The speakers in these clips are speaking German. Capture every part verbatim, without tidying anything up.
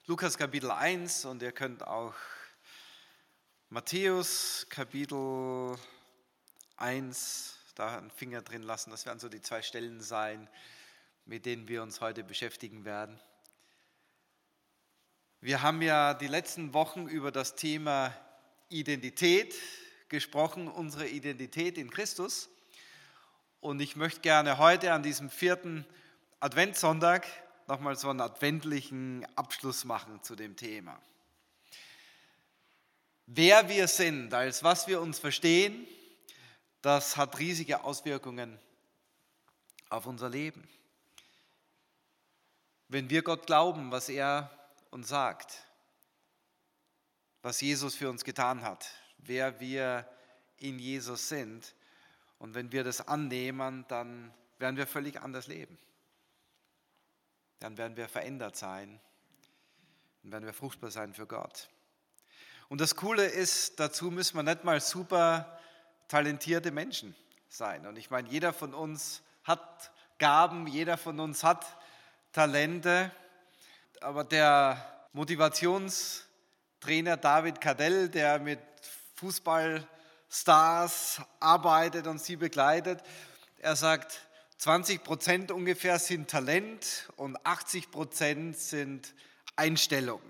Lukas Kapitel eins und ihr könnt auch Matthäus Kapitel eins da einen Finger drin lassen. Das werden so die zwei Stellen sein, mit denen wir uns heute beschäftigen werden. Wir haben ja die letzten Wochen über das Thema Identität gesprochen, unsere Identität in Christus. Und ich möchte gerne heute an diesem vierten Adventssonntag nochmal so einen adventlichen Abschluss machen zu dem Thema. Wer wir sind, als was wir uns verstehen, das hat riesige Auswirkungen auf unser Leben. Wenn wir Gott glauben, was er uns sagt, was Jesus für uns getan hat, wer wir in Jesus sind, und wenn wir das annehmen, dann werden wir völlig anders leben. Dann werden wir verändert sein und werden wir fruchtbar sein für Gott. Und das Coole ist, dazu müssen wir nicht mal super talentierte Menschen sein. Und ich meine, jeder von uns hat Gaben, jeder von uns hat Talente. Aber der Motivationstrainer David Cadell, der mit Fußballstars arbeitet und sie begleitet, er sagt, zwanzig Prozent ungefähr sind Talent und achtzig Prozent sind Einstellung.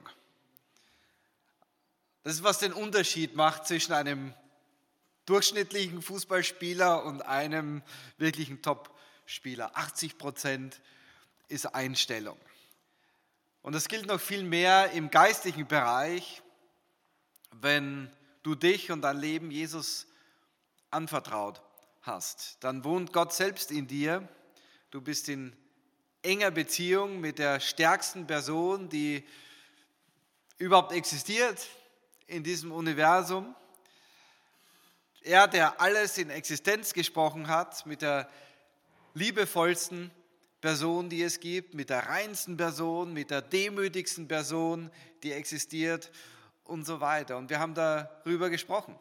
Das ist, was den Unterschied macht zwischen einem durchschnittlichen Fußballspieler und einem wirklichen Top-Spieler. achtzig Prozent ist Einstellung. Und das gilt noch viel mehr im geistlichen Bereich, wenn du dich und dein Leben Jesus anvertraut hast. Dann wohnt Gott selbst in dir. Du bist in enger Beziehung mit der stärksten Person, die überhaupt existiert in diesem Universum. Er, der alles in Existenz gesprochen hat, mit der liebevollsten Person, die es gibt, mit der reinsten Person, mit der demütigsten Person, die existiert und so weiter. Und wir haben darüber gesprochen,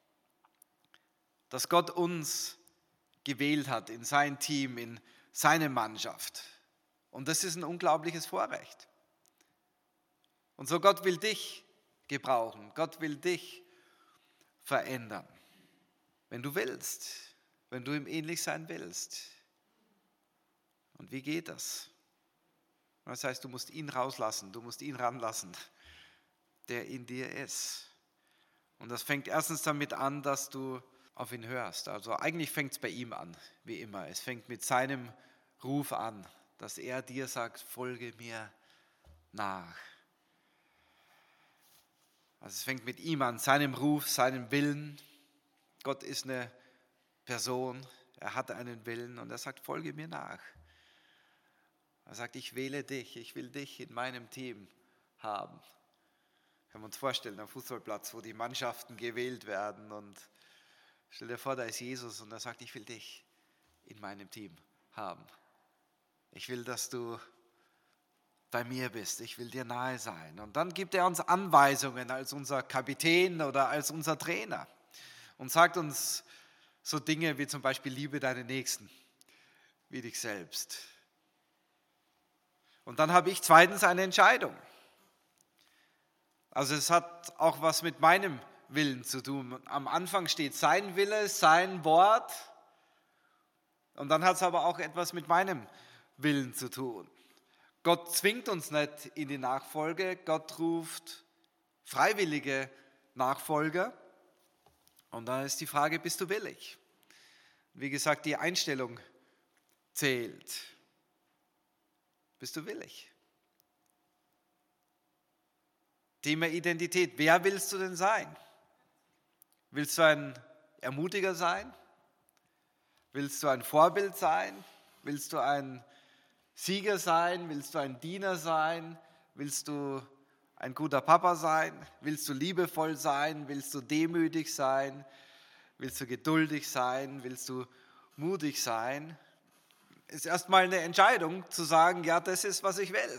dass Gott uns gewählt hat in sein Team, in seine Mannschaft. Und das ist ein unglaubliches Vorrecht. Und so Gott will dich gebrauchen, Gott will dich verändern, wenn du willst, wenn du ihm ähnlich sein willst. Und wie geht das? Das heißt, du musst ihn rauslassen, du musst ihn ranlassen, der in dir ist. Und das fängt erstens damit an, dass du auf ihn hörst. Also eigentlich fängt es bei ihm an, wie immer. Es fängt mit seinem Ruf an, dass er dir sagt, folge mir nach. Also es fängt mit ihm an, seinem Ruf, seinem Willen. Gott ist eine Person, er hat einen Willen und er sagt, folge mir nach. Er sagt, ich wähle dich, ich will dich in meinem Team haben. Können wir uns vorstellen, am Fußballplatz, wo die Mannschaften gewählt werden und stell dir vor, da ist Jesus und er sagt, ich will dich in meinem Team haben. Ich will, dass du bei mir bist, ich will dir nahe sein. Und dann gibt er uns Anweisungen als unser Kapitän oder als unser Trainer und sagt uns so Dinge wie zum Beispiel, liebe deinen Nächsten wie dich selbst. Und dann habe ich zweitens eine Entscheidung. Also es hat auch was mit meinem Willen zu tun. Am Anfang steht sein Wille, sein Wort. Und dann hat es aber auch etwas mit meinem Willen zu tun. Gott zwingt uns nicht in die Nachfolge. Gott ruft freiwillige Nachfolger. Und dann ist die Frage, bist du willig? Wie gesagt, die Einstellung zählt. Bist du willig? Thema Identität. Wer willst du denn sein? Willst du ein Ermutiger sein? Willst du ein Vorbild sein? Willst du ein Sieger sein? Willst du ein Diener sein? Willst du ein guter Papa sein? Willst du liebevoll sein? Willst du demütig sein? Willst du geduldig sein? Willst du mutig sein? Ist erstmal eine Entscheidung zu sagen, ja, das ist, was ich will.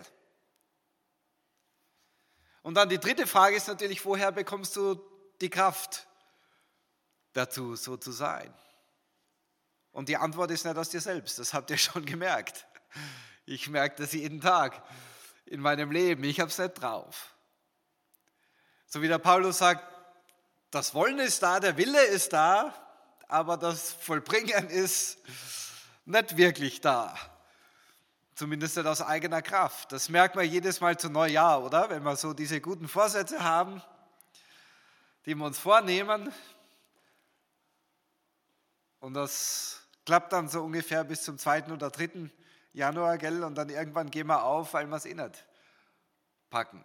Und dann die dritte Frage ist natürlich, woher bekommst du die Kraft dazu, so zu sein? Und die Antwort ist nicht aus dir selbst, das habt ihr schon gemerkt. Ich merke das jeden Tag. in meinem Leben. Ich habe es nicht drauf. So wie der Paulus sagt, das Wollen ist da, der Wille ist da, aber das Vollbringen ist nicht wirklich da. Zumindest nicht aus eigener Kraft. Das merkt man jedes Mal zu Neujahr, oder? Wenn wir so diese guten Vorsätze haben, die wir uns vornehmen. Und das klappt dann so ungefähr bis zum zweiten oder dritten Januar, gell? Und dann irgendwann gehen wir auf, weil wir es eh nicht packen.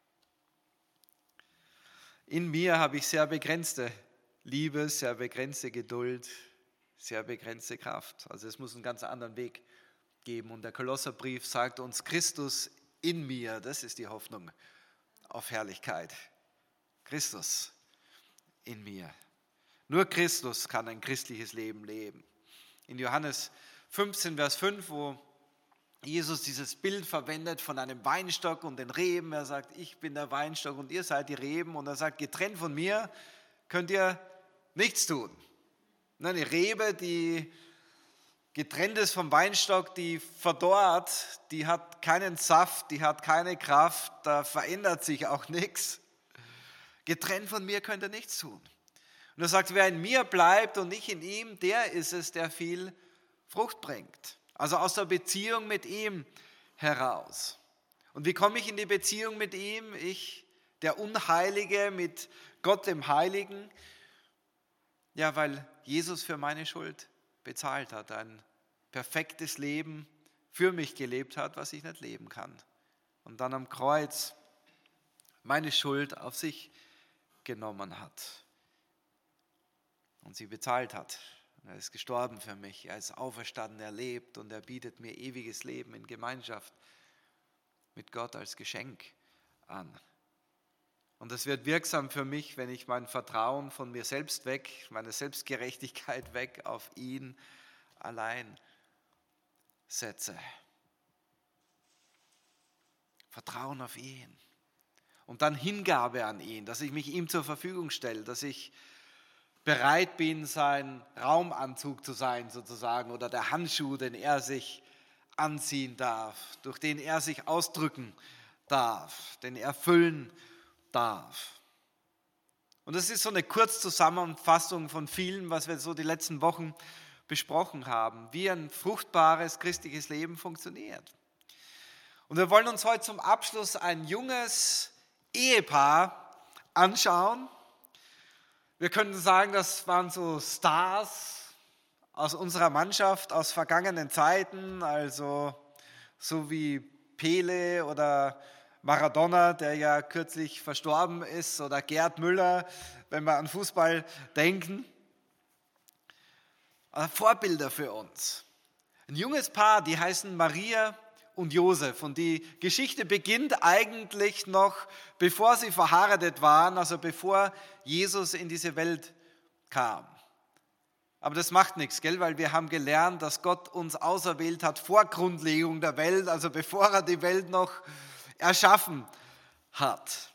In mir habe ich sehr begrenzte Liebe, sehr begrenzte Geduld, sehr begrenzte Kraft. Also es muss einen ganz anderen Weg geben. Und der Kolosserbrief sagt uns, Christus in mir, das ist die Hoffnung auf Herrlichkeit. Christus in mir. Nur Christus kann ein christliches Leben leben. In Johannes fünfzehn, Vers fünf, wo Jesus dieses Bild verwendet von einem Weinstock und den Reben. Er sagt, ich bin der Weinstock und ihr seid die Reben. Und er sagt, getrennt von mir könnt ihr nichts tun. Eine Rebe, die getrennt ist vom Weinstock, die verdorrt, die hat keinen Saft, die hat keine Kraft, da verändert sich auch nichts. Getrennt von mir könnt ihr nichts tun. Und er sagt, wer in mir bleibt und ich in ihm, der ist es, der viel Frucht bringt. Also aus der Beziehung mit ihm heraus. Und wie komme ich in die Beziehung mit ihm? Ich, der Unheilige, mit Gott dem Heiligen. Ja, weil Jesus für meine Schuld bezahlt hat, ein perfektes Leben für mich gelebt hat, was ich nicht leben kann. Und dann am Kreuz meine Schuld auf sich genommen hat und sie bezahlt hat. Er ist gestorben für mich, er ist auferstanden, er lebt und er bietet mir ewiges Leben in Gemeinschaft mit Gott als Geschenk an. Und es wird wirksam für mich, wenn ich mein Vertrauen von mir selbst weg, meine Selbstgerechtigkeit weg auf ihn allein setze. Vertrauen auf ihn. Und dann Hingabe an ihn, dass ich mich ihm zur Verfügung stelle, dass ich bereit bin, sein Raumanzug zu sein sozusagen oder der Handschuh, den er sich anziehen darf, durch den er sich ausdrücken darf, den er füllen darf. Und das ist so eine Kurzzusammenfassung von vielen, was wir so die letzten Wochen besprochen haben, wie ein fruchtbares christliches Leben funktioniert. Und wir wollen uns heute zum Abschluss ein junges Ehepaar anschauen. Wir können sagen, das waren so Stars aus unserer Mannschaft aus vergangenen Zeiten, also so wie Pele oder Maradona, der ja kürzlich verstorben ist, oder Gerd Müller, wenn wir an Fußball denken. Vorbilder für uns. Ein junges Paar, die heißen Maria und Josef. Und die Geschichte beginnt eigentlich noch, bevor sie verheiratet waren, also bevor Jesus in diese Welt kam. Aber das macht nichts, gell? Weil wir haben gelernt, dass Gott uns auserwählt hat vor Grundlegung der Welt, also bevor er die Welt noch erschaffen hat.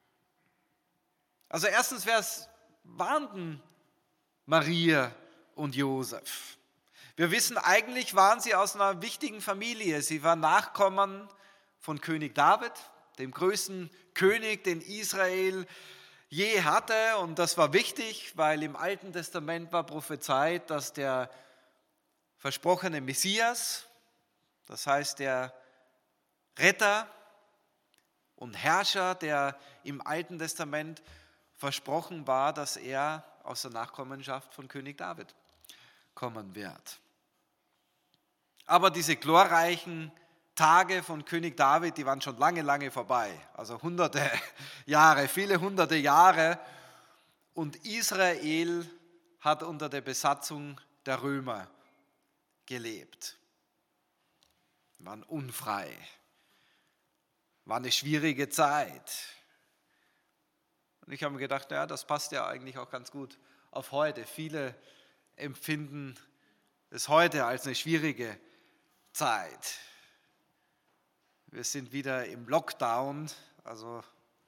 Also erstens, wer waren denn Maria und Josef? Wir wissen, eigentlich waren sie aus einer wichtigen Familie. Sie waren Nachkommen von König David, dem größten König, den Israel je hatte. Und das war wichtig, weil im Alten Testament war prophezeit, dass der versprochene Messias, das heißt der Retter und Herrscher, der im Alten Testament versprochen war, dass er aus der Nachkommenschaft von König David kommen wird. Aber diese glorreichen Tage von König David, die waren schon lange, lange vorbei. Also hunderte Jahre, viele hunderte Jahre. Und Israel hat unter der Besatzung der Römer gelebt. Waren unfrei. War eine schwierige Zeit. Und ich habe mir gedacht, ja, das passt ja eigentlich auch ganz gut auf heute. Viele empfinden es heute als eine schwierige Zeit. Wir sind wieder im Lockdown, also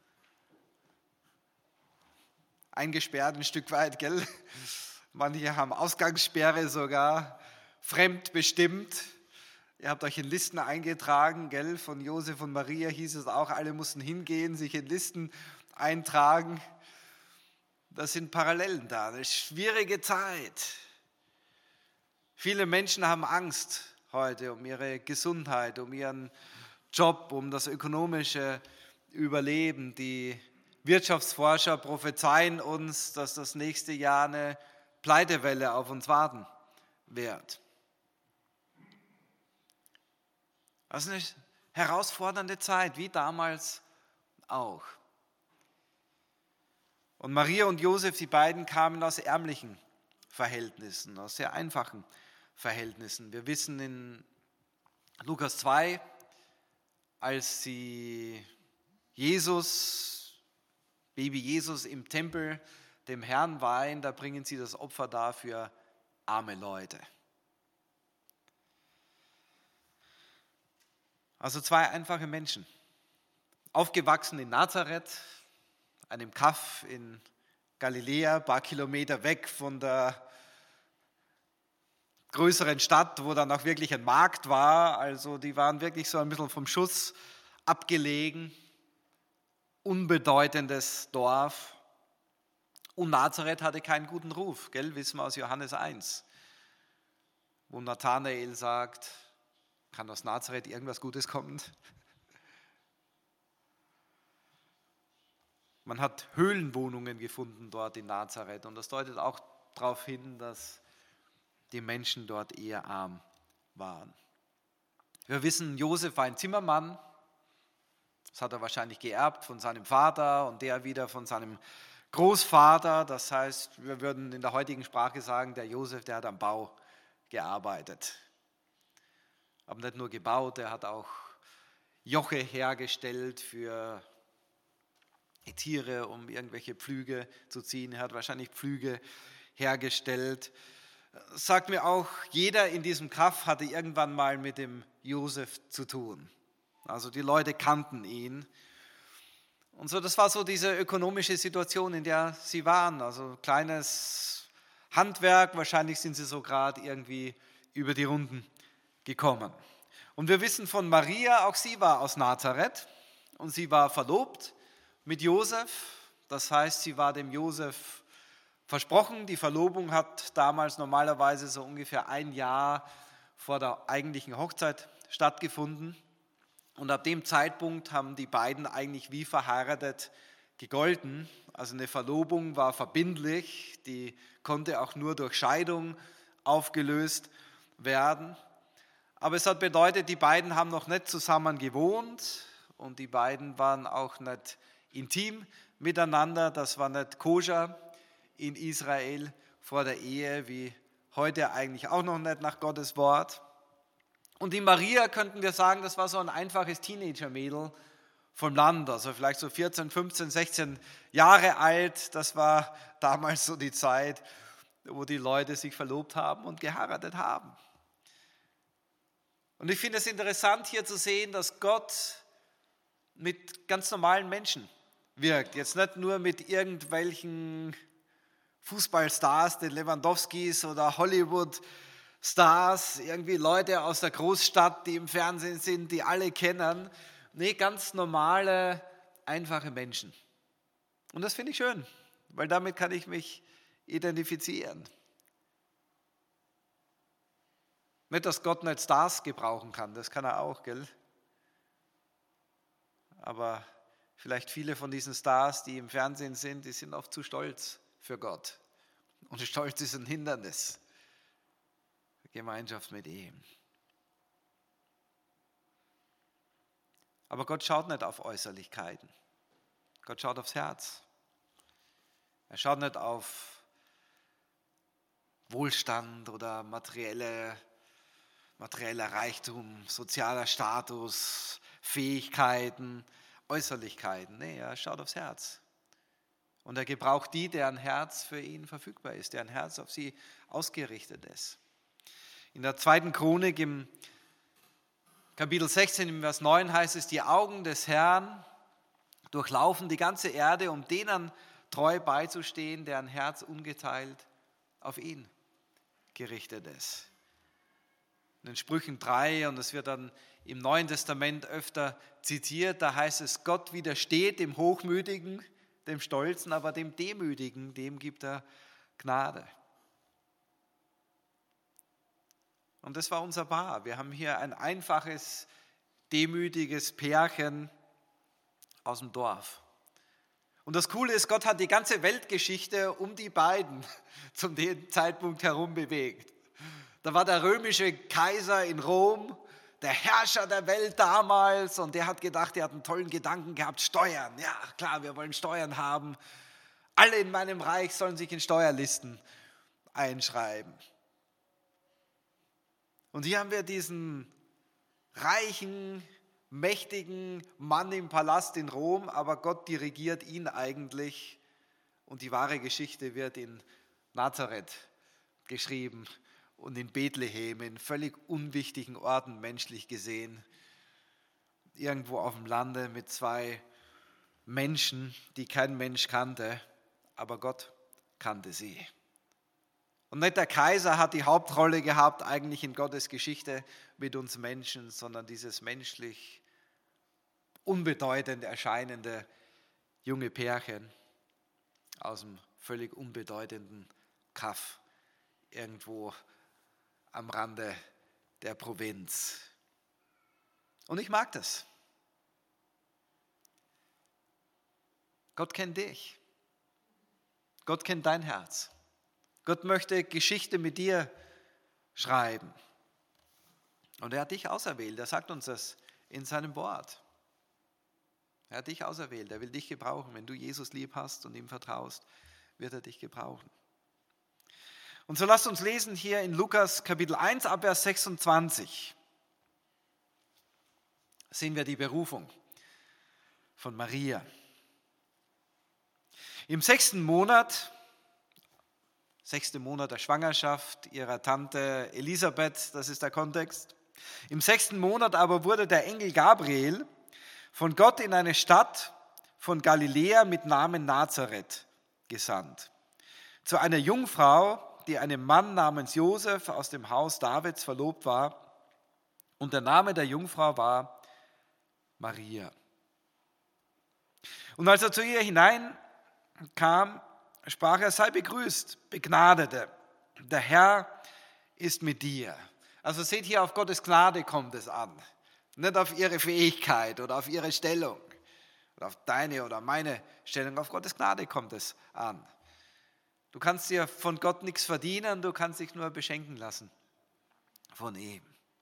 eingesperrt ein Stück weit, gell? Manche haben Ausgangssperre sogar, fremdbestimmt. Ihr habt euch in Listen eingetragen, gell? Von Josef und Maria hieß es auch, alle mussten hingehen, sich in Listen eintragen. Das sind Parallelen da, eine schwierige Zeit. Viele Menschen haben Angst heute um ihre Gesundheit, um ihren Job, um das ökonomische Überleben. Die Wirtschaftsforscher prophezeien uns, dass das nächste Jahr eine Pleitewelle auf uns warten wird. Das ist eine herausfordernde Zeit, wie damals auch. Und Maria und Josef, die beiden kamen aus ärmlichen Verhältnissen, aus sehr einfachen Verhältnissen. Wir wissen in Lukas zwei, als sie Jesus, Baby Jesus im Tempel dem Herrn weihen, da bringen sie das Opfer dar für arme Leute. Also zwei einfache Menschen, aufgewachsen in Nazareth, einem Kaff in Galiläa, ein paar Kilometer weg von der größeren Stadt, wo dann auch wirklich ein Markt war. Also die waren wirklich so ein bisschen vom Schuss abgelegen, unbedeutendes Dorf. Und Nazareth hatte keinen guten Ruf, gell? Wissen wir aus Johannes eins, wo Nathanael sagt, kann aus Nazareth irgendwas Gutes kommen? Man hat Höhlenwohnungen gefunden dort in Nazareth und das deutet auch darauf hin, dass die Menschen dort eher arm waren. Wir wissen, Josef war ein Zimmermann, das hat er wahrscheinlich geerbt von seinem Vater und der wieder von seinem Großvater. Das heißt, wir würden in der heutigen Sprache sagen, der Josef, der hat am Bau gearbeitet. Aber nicht nur gebaut, er hat auch Joche hergestellt für die Tiere, um irgendwelche Pflüge zu ziehen. Er hat wahrscheinlich Pflüge hergestellt. Sagt mir auch, jeder in diesem Kaff hatte irgendwann mal mit dem Josef zu tun. Also die Leute kannten ihn. Und so, das war so diese ökonomische Situation, in der sie waren. Also kleines Handwerk, wahrscheinlich sind sie so gerade irgendwie über die Runden gekommen. Und wir wissen von Maria, auch sie war aus Nazareth und sie war verlobt mit Josef. Das heißt, sie war dem Josef versprochen. Die Verlobung hat damals normalerweise so ungefähr ein Jahr vor der eigentlichen Hochzeit stattgefunden. Und ab dem Zeitpunkt haben die beiden eigentlich wie verheiratet gegolten. Also eine Verlobung war verbindlich, die konnte auch nur durch Scheidung aufgelöst werden. Aber es hat bedeutet, die beiden haben noch nicht zusammen gewohnt und die beiden waren auch nicht intim miteinander. Das war nicht koscher in Israel vor der Ehe, wie heute eigentlich auch noch nicht nach Gottes Wort. Und die Maria, könnten wir sagen, das war so ein einfaches Teenager-Mädel vom Land, also vielleicht so vierzehn, fünfzehn, sechzehn Jahre alt. Das war damals so die Zeit, wo die Leute sich verlobt haben und geheiratet haben. Und ich finde es interessant hier zu sehen, dass Gott mit ganz normalen Menschen wirkt. Jetzt nicht nur mit irgendwelchen Fußballstars, den Lewandowskis oder Hollywood-Stars, irgendwie Leute aus der Großstadt, die im Fernsehen sind, die alle kennen. Nee, ganz normale, einfache Menschen. Und das finde ich schön, weil damit kann ich mich identifizieren. Nicht, dass Gott nicht Stars gebrauchen kann, das kann er auch, gell? Aber vielleicht viele von diesen Stars, die im Fernsehen sind, die sind oft zu stolz für Gott. Und Stolz ist ein Hindernis für Gemeinschaft mit ihm. Aber Gott schaut nicht auf Äußerlichkeiten. Gott schaut aufs Herz. Er schaut nicht auf Wohlstand oder materielle, materieller Reichtum, sozialer Status, Fähigkeiten, Äußerlichkeiten. Nee, er schaut aufs Herz. Und er gebraucht die, deren Herz für ihn verfügbar ist, deren Herz auf sie ausgerichtet ist. In der zweiten Chronik im Kapitel sechzehn, im Vers neun heißt es, die Augen des Herrn durchlaufen die ganze Erde, um denen treu beizustehen, deren Herz ungeteilt auf ihn gerichtet ist. in den Sprüchen drei, und es wird dann im Neuen Testament öfter zitiert, da heißt es, Gott widersteht dem Hochmütigen, dem Stolzen, aber dem Demütigen, dem gibt er Gnade. Und das war unser Paar. Wir haben hier ein einfaches, demütiges Pärchen aus dem Dorf. Und das Coole ist, Gott hat die ganze Weltgeschichte um die beiden zu dem Zeitpunkt herum bewegt. Da war der römische Kaiser in Rom, der Herrscher der Welt damals, und der hat gedacht, er hat einen tollen Gedanken gehabt, Steuern. Ja, klar, wir wollen Steuern haben. Alle in meinem Reich sollen sich in Steuerlisten einschreiben. Und hier haben wir diesen reichen, mächtigen Mann im Palast in Rom, aber Gott dirigiert ihn eigentlich, und die wahre Geschichte wird in Nazareth geschrieben und in Bethlehem, in völlig unwichtigen Orten menschlich gesehen, irgendwo auf dem Lande mit zwei Menschen, die kein Mensch kannte, aber Gott kannte sie. Und nicht der Kaiser hat die Hauptrolle gehabt eigentlich in Gottes Geschichte mit uns Menschen, sondern dieses menschlich unbedeutend erscheinende junge Pärchen aus dem völlig unbedeutenden Kaff irgendwo am Rande der Provinz. Und ich mag das. Gott kennt dich. Gott kennt dein Herz. Gott möchte Geschichte mit dir schreiben. Und er hat dich auserwählt. Er sagt uns das in seinem Wort. Er hat dich auserwählt. Er will dich gebrauchen. Wenn du Jesus lieb hast und ihm vertraust, wird er dich gebrauchen. Und so lasst uns lesen hier in Lukas Kapitel eins, ab Vers sechsundzwanzig. Sehen wir die Berufung von Maria. Im sechsten Monat, sechste Monat der Schwangerschaft ihrer Tante Elisabeth, das ist der Kontext. Im sechsten Monat aber wurde der Engel Gabriel von Gott in eine Stadt von Galiläa mit Namen Nazareth gesandt. Zu einer Jungfrau, die einem Mann namens Josef aus dem Haus Davids verlobt war. Und der Name der Jungfrau war Maria. Und als er zu ihr hineinkam, sprach er, sei begrüßt, Begnadete, der Herr ist mit dir. Also seht hier, auf Gottes Gnade kommt es an. Nicht auf ihre Fähigkeit oder auf ihre Stellung oder auf deine oder meine Stellung. Auf Gottes Gnade kommt es an. Du kannst dir von Gott nichts verdienen, du kannst dich nur beschenken lassen von ihm.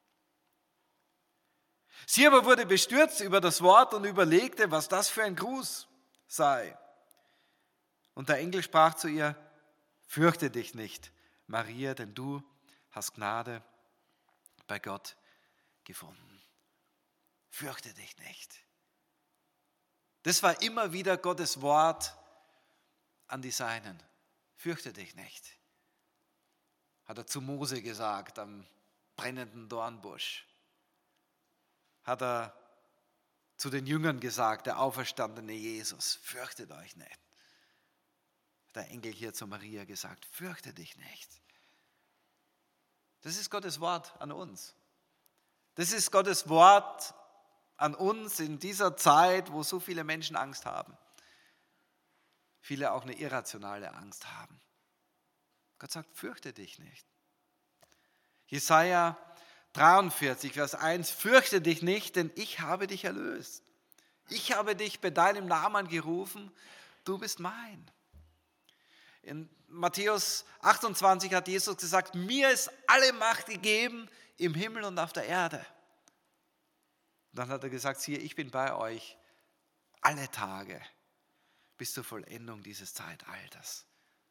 Sie aber wurde bestürzt über das Wort und überlegte, was das für ein Gruß sei. Und der Engel sprach zu ihr, fürchte dich nicht, Maria, denn du hast Gnade bei Gott gefunden. Fürchte dich nicht. Das war immer wieder Gottes Wort an die Seinen. Fürchte dich nicht, hat er zu Mose gesagt am brennenden Dornbusch. Hat er zu den Jüngern gesagt, der auferstandene Jesus, fürchtet euch nicht. Hat der Engel hier zu Maria gesagt, fürchte dich nicht. Das ist Gottes Wort an uns. Das ist Gottes Wort an uns in dieser Zeit, wo so viele Menschen Angst haben. Viele auch eine irrationale Angst haben. Gott sagt, fürchte dich nicht. Jesaja dreiundvierzig, Vers eins, fürchte dich nicht, denn ich habe dich erlöst. Ich habe dich bei deinem Namen gerufen, du bist mein. In Matthäus achtundzwanzig hat Jesus gesagt, mir ist alle Macht gegeben im Himmel und auf der Erde. Und dann hat er gesagt, siehe, ich bin bei euch alle Tage bis zur Vollendung dieses Zeitalters.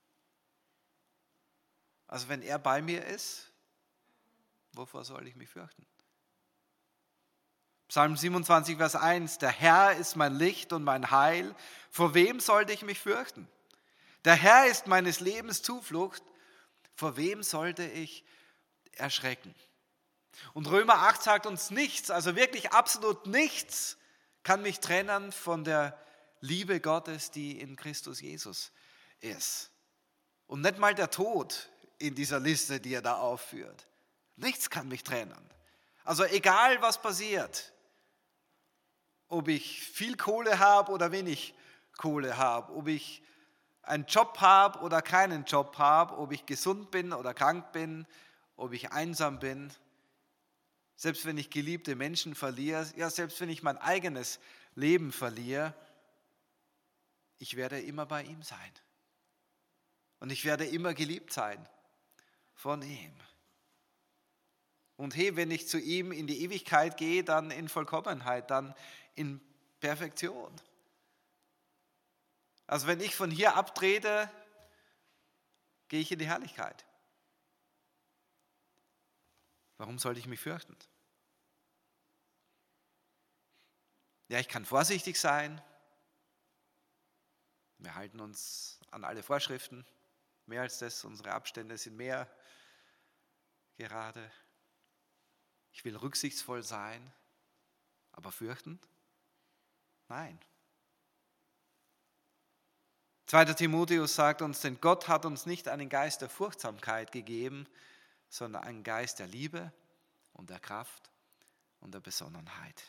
Also wenn er bei mir ist, wovor soll ich mich fürchten? Psalm siebenundzwanzig, Vers eins, der Herr ist mein Licht und mein Heil, vor wem sollte ich mich fürchten? Der Herr ist meines Lebens Zuflucht, vor wem sollte ich erschrecken? Und Römer acht sagt uns nichts, also wirklich absolut nichts kann mich trennen von der Liebe Gottes, die in Christus Jesus ist. Und nicht mal der Tod in dieser Liste, die er da aufführt. Nichts kann mich trennen. Also egal, was passiert, ob ich viel Kohle habe oder wenig Kohle habe, ob ich einen Job habe oder keinen Job habe, ob ich gesund bin oder krank bin, ob ich einsam bin, selbst wenn ich geliebte Menschen verliere, ja, selbst wenn ich mein eigenes Leben verliere, ich werde immer bei ihm sein. Und ich werde immer geliebt sein von ihm. Und hey, wenn ich zu ihm in die Ewigkeit gehe, dann in Vollkommenheit, dann in Perfektion. Also wenn ich von hier abtrete, gehe ich in die Herrlichkeit. Warum sollte ich mich fürchten? Ja, ich kann vorsichtig sein. Wir halten uns an alle Vorschriften. Mehr als das, unsere Abstände sind mehr gerade. Ich will rücksichtsvoll sein, aber fürchten? Nein. zweiter Timotheus sagt uns, denn Gott hat uns nicht einen Geist der Furchtsamkeit gegeben, sondern einen Geist der Liebe und der Kraft und der Besonnenheit.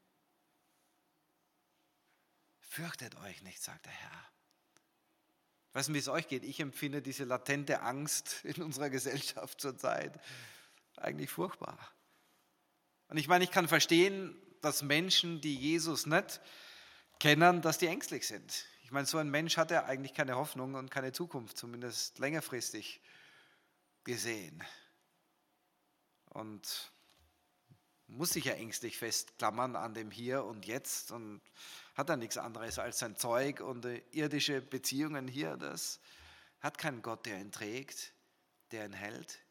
Fürchtet euch nicht, sagt der Herr. Ich weiß nicht, wie es euch geht. Ich empfinde diese latente Angst in unserer Gesellschaft zurzeit eigentlich furchtbar. Und ich meine, ich kann verstehen, dass Menschen, die Jesus nicht kennen, dass die ängstlich sind. Ich meine, so ein Mensch hat ja eigentlich keine Hoffnung und keine Zukunft, zumindest längerfristig gesehen. Und muss sich ja ängstlich festklammern an dem Hier und Jetzt und hat dann nichts anderes als sein Zeug und irdische Beziehungen hier. Das hat keinen Gott, der ihn trägt, der ihn hält.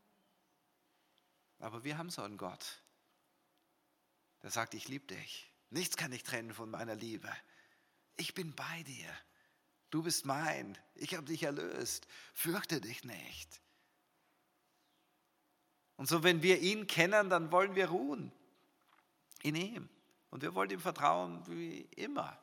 Aber wir haben so einen Gott, der sagt, ich liebe dich. Nichts kann dich trennen von meiner Liebe. Ich bin bei dir. Du bist mein. Ich habe dich erlöst. Fürchte dich nicht. Und so, wenn wir ihn kennen, dann wollen wir ruhen in ihm. Und wir wollen ihm vertrauen wie immer.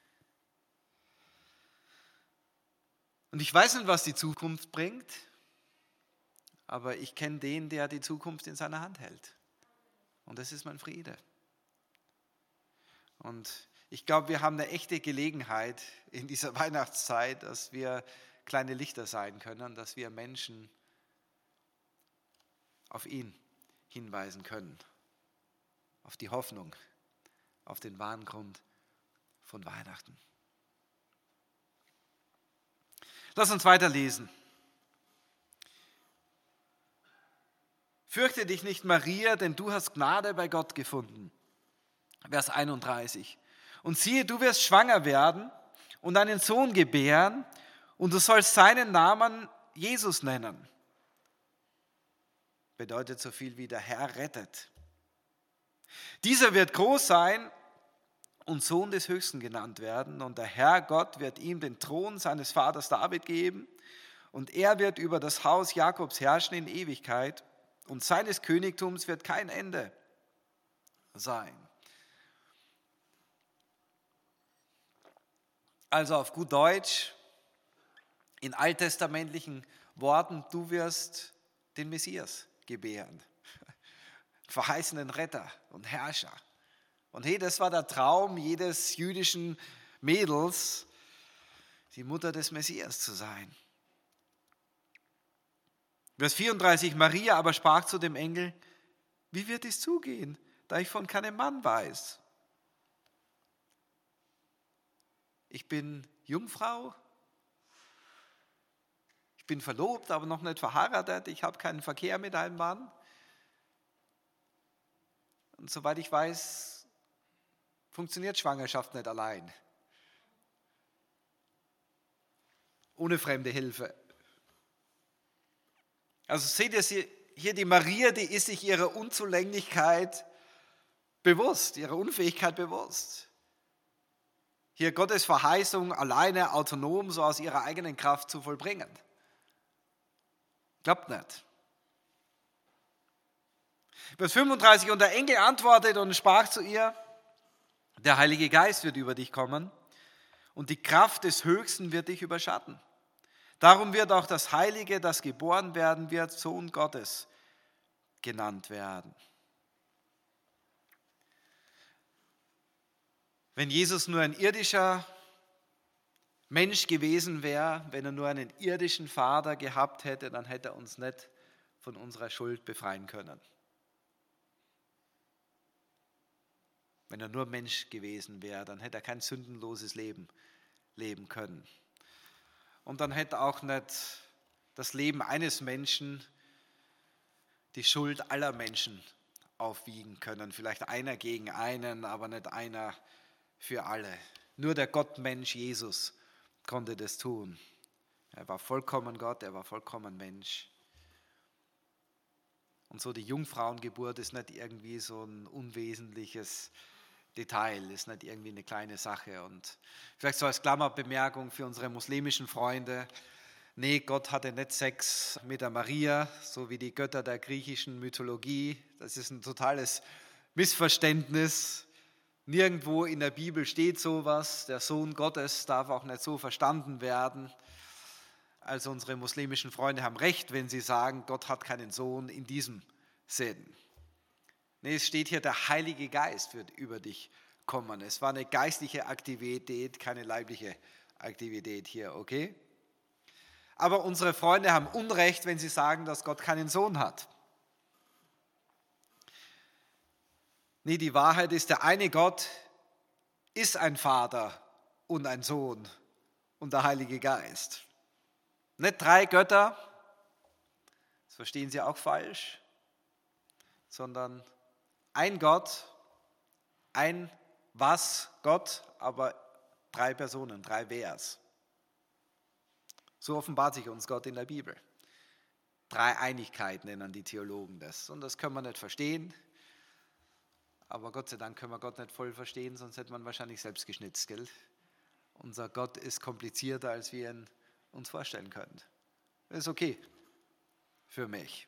Und ich weiß nicht, was die Zukunft bringt, aber ich kenne den, der die Zukunft in seiner Hand hält. Und das ist mein Friede. Und ich glaube, wir haben eine echte Gelegenheit in dieser Weihnachtszeit, dass wir kleine Lichter sein können, dass wir Menschen auf ihn hinweisen können, auf die Hoffnung, auf den wahren Grund von Weihnachten. Lass uns weiterlesen. Fürchte dich nicht, Maria, denn du hast Gnade bei Gott gefunden. Vers einunddreißig. Und siehe, du wirst schwanger werden und einen Sohn gebären und du sollst seinen Namen Jesus nennen. Bedeutet so viel wie der Herr rettet. Dieser wird groß sein und Sohn des Höchsten genannt werden und der Herr Gott wird ihm den Thron seines Vaters David geben und er wird über das Haus Jakobs herrschen in Ewigkeit und seines Königtums wird kein Ende sein. Also auf gut Deutsch, in alttestamentlichen Worten, du wirst den Messias gebären, verheißenen Retter und Herrscher. Und hey, das war der Traum jedes jüdischen Mädels, die Mutter des Messias zu sein. Vers vierunddreißig, Maria aber sprach zu dem Engel, wie wird es zugehen, da ich von keinem Mann weiß? Ich bin Jungfrau, ich bin verlobt, aber noch nicht verheiratet, ich habe keinen Verkehr mit einem Mann. Und soweit ich weiß, funktioniert Schwangerschaft nicht allein. Ohne fremde Hilfe. Also seht ihr hier, die Maria, die ist sich ihrer Unzulänglichkeit bewusst, ihrer Unfähigkeit bewusst. Hier Gottes Verheißung alleine autonom so aus ihrer eigenen Kraft zu vollbringen. Klappt nicht. Vers fünfunddreißig, und der Engel antwortete und sprach zu ihr, der Heilige Geist wird über dich kommen und die Kraft des Höchsten wird dich überschatten. Darum wird auch das Heilige, das geboren werden wird, Sohn Gottes, genannt werden. Wenn Jesus nur ein irdischer Mensch gewesen wäre, wenn er nur einen irdischen Vater gehabt hätte, dann hätte er uns nicht von unserer Schuld befreien können. Wenn er nur Mensch gewesen wäre, dann hätte er kein sündenloses Leben leben können. Und dann hätte auch nicht das Leben eines Menschen die Schuld aller Menschen aufwiegen können. Vielleicht einer gegen einen, aber nicht einer für alle. Nur der Gottmensch Jesus konnte das tun. Er war vollkommen Gott, er war vollkommen Mensch. Und so die Jungfrauengeburt ist nicht irgendwie so ein unwesentliches Detail, ist nicht irgendwie eine kleine Sache. Und vielleicht so als Klammerbemerkung für unsere muslimischen Freunde: Nee, Gott hatte nicht Sex mit der Maria, so wie die Götter der griechischen Mythologie. Das ist ein totales Missverständnis. Nirgendwo in der Bibel steht sowas. Der Sohn Gottes darf auch nicht so verstanden werden. Also unsere muslimischen Freunde haben recht, wenn sie sagen, Gott hat keinen Sohn in diesem Sinn. Nee, es steht hier, der Heilige Geist wird über dich kommen. Es war eine geistliche Aktivität, keine leibliche Aktivität hier, okay? Aber unsere Freunde haben Unrecht, wenn sie sagen, dass Gott keinen Sohn hat. Nee, die Wahrheit ist, der eine Gott ist ein Vater und ein Sohn und der Heilige Geist. Nicht drei Götter, das verstehen sie auch falsch, sondern ein Gott, ein was Gott, aber drei Personen, drei Wers. So offenbart sich uns Gott in der Bibel. Dreieinigkeit nennen die Theologen das. Und das können wir nicht verstehen. Aber Gott sei Dank können wir Gott nicht voll verstehen, sonst hätte man wahrscheinlich selbst geschnitzt, gell? Unser Gott ist komplizierter, als wir ihn uns vorstellen können. Das ist okay für mich.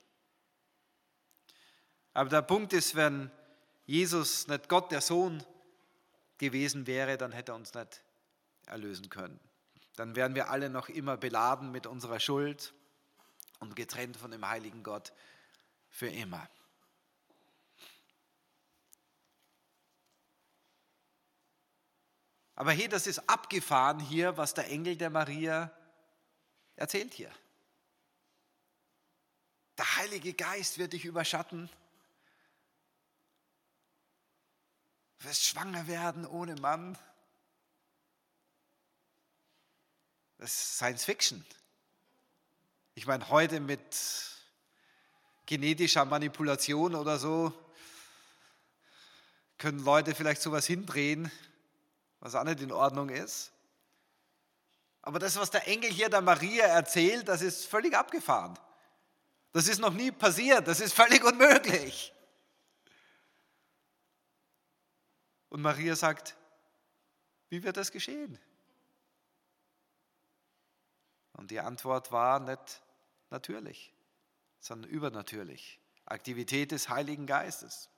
Aber der Punkt ist, wenn Jesus nicht Gott, der Sohn, gewesen wäre, dann hätte er uns nicht erlösen können. Dann wären wir alle noch immer beladen mit unserer Schuld und getrennt von dem heiligen Gott für immer. Aber hey, das ist abgefahren hier, was der Engel der Maria erzählt hier. Der Heilige Geist wird dich überschatten. Du wirst schwanger werden ohne Mann. Das ist Science Fiction. Ich meine, heute mit genetischer Manipulation oder so können Leute vielleicht sowas hindrehen, was auch nicht in Ordnung ist. Aber das, was der Engel hier der Maria erzählt, das ist völlig abgefahren. Das ist noch nie passiert, das ist völlig unmöglich. Und Maria sagt, wie wird das geschehen? Und die Antwort war nicht natürlich, sondern übernatürlich. Aktivität des Heiligen Geistes.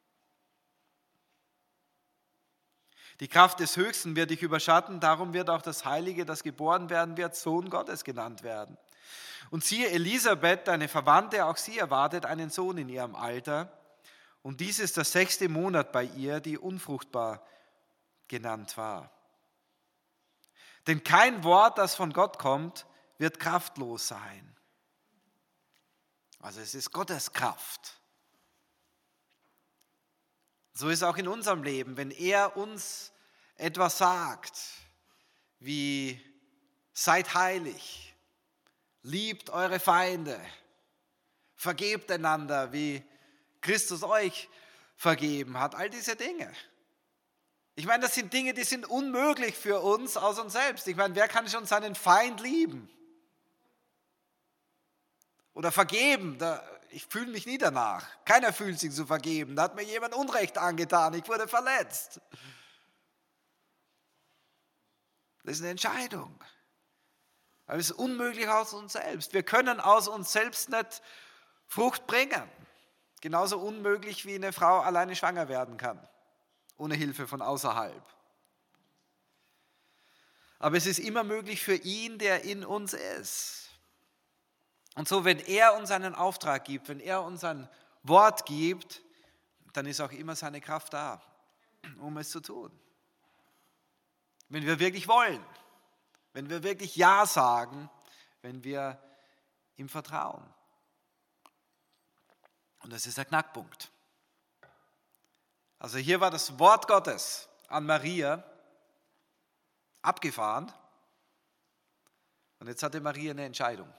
Die Kraft des Höchsten wird dich überschatten, darum wird auch das Heilige, das geboren werden wird, Sohn Gottes genannt werden. Und siehe, Elisabeth, deine Verwandte, auch sie erwartet einen Sohn in ihrem Alter. Und dies ist der sechste Monat bei ihr, die unfruchtbar genannt war. Denn kein Wort, das von Gott kommt, wird kraftlos sein. Also es ist Gottes Kraft. So ist es auch in unserem Leben, wenn er uns etwas sagt, wie seid heilig, liebt eure Feinde, vergebt einander, wie Christus euch vergeben hat, all diese Dinge. Ich meine, das sind Dinge, die sind unmöglich für uns aus uns selbst. Ich meine, wer kann schon seinen Feind lieben? Oder vergeben? Da, ich fühle mich nie danach. Keiner fühlt sich zu vergeben. Da hat mir jemand Unrecht angetan. Ich wurde verletzt. Das ist eine Entscheidung. Aber es ist unmöglich aus uns selbst. Wir können aus uns selbst nicht Frucht bringen. Genauso unmöglich wie eine Frau alleine schwanger werden kann. Ohne Hilfe von außerhalb. Aber es ist immer möglich für ihn, der in uns ist. Und so, wenn er uns einen Auftrag gibt, wenn er uns ein Wort gibt, dann ist auch immer seine Kraft da, um es zu tun. Wenn wir wirklich wollen, wenn wir wirklich Ja sagen, wenn wir ihm vertrauen. Und das ist der Knackpunkt. Also hier war das Wort Gottes an Maria abgefahren und jetzt hatte Maria eine Entscheidung.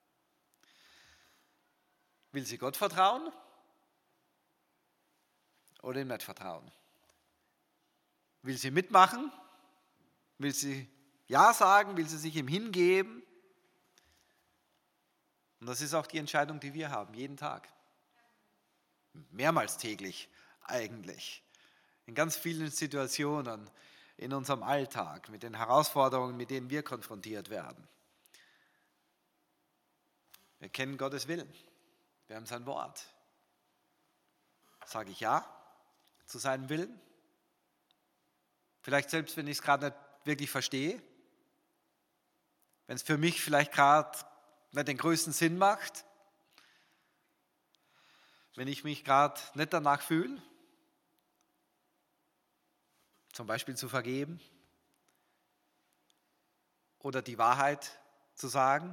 Will sie Gott vertrauen oder ihm nicht vertrauen? Will sie mitmachen? Will sie Ja sagen? Will sie sich ihm hingeben? Und das ist auch die Entscheidung, die wir haben, jeden Tag. Mehrmals täglich eigentlich. In ganz vielen Situationen in unserem Alltag, mit den Herausforderungen, mit denen wir konfrontiert werden. Wir kennen Gottes Willen. Wir haben sein Wort. Sage ich Ja zu seinem Willen? Vielleicht selbst, wenn ich es gerade nicht wirklich verstehe. Wenn es für mich vielleicht gerade nicht den größten Sinn macht. Wenn ich mich gerade nicht danach fühle. Zum Beispiel zu vergeben. Oder die Wahrheit zu sagen.